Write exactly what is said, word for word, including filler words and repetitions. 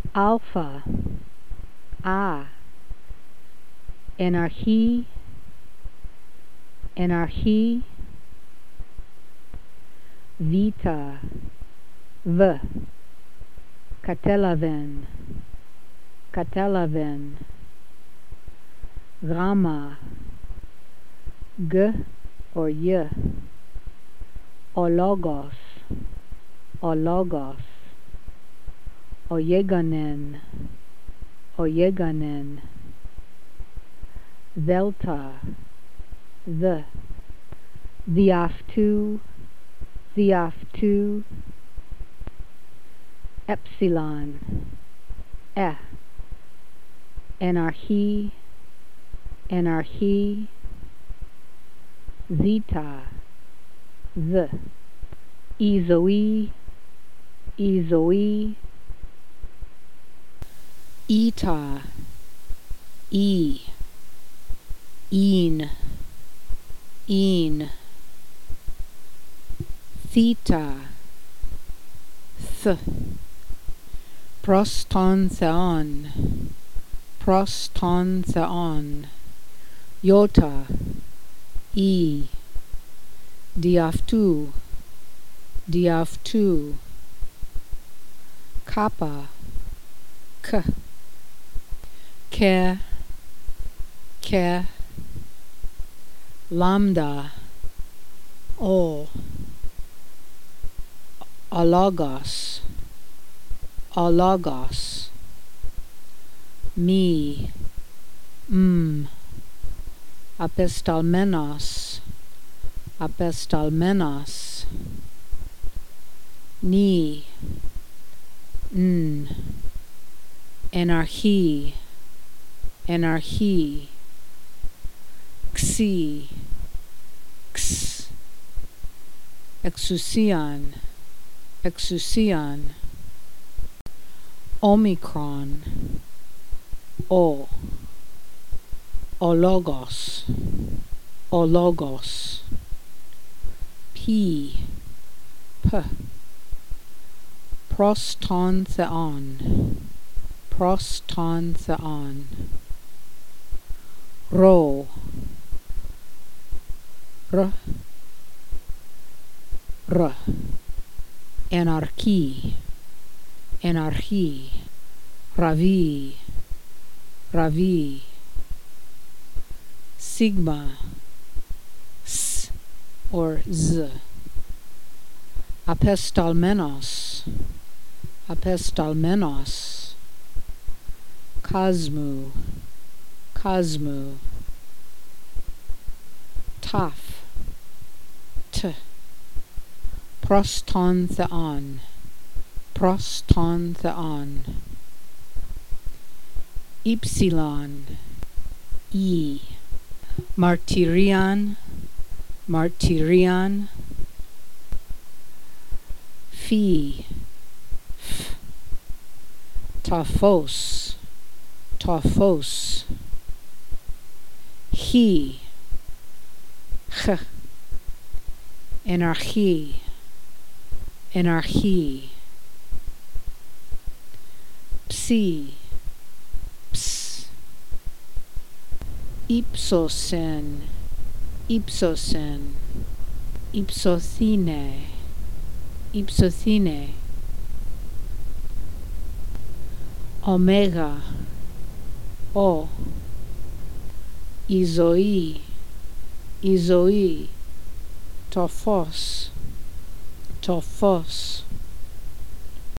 alpha, a, anarchie, anarchie, vita, v, catelaven, catelaven, gamma, g or y, ologos, ologos, oyeganen, oyeganen, delta, the, theaftu, theaftu, epsilon, e, anarchie, anarchie, zeta, the, ezoi, ezoi, eta, e, een, een, theta, th, prostontheon, prostontheon, iota, e, diaftu, diaftu, kappa, k, ke, ke, lambda, o, ologos, ologos, me, m, apestalmenos, apestalmenos, ni, n, anarchie, anarchie, xi, x, exousion, exousion, omicron, o, ologos, ologos, p, p, prostontheon, prostontheon, rho, r, r, anarchie, anarchie, ravi, ravi, sigma, s or z, apestalmenos, apestalmenos, cosmu, cosmu, taf, t, prostontheon, prostontheon, epsilon, e, martyrion, martyrion, phi, f, tophos, tophos, he, ch, anarchie, anarchie, psi, ps, ipsosen, ipsosen, ipsothine, ipsothine, omega, o, izoi, izoi, tophos, tophos,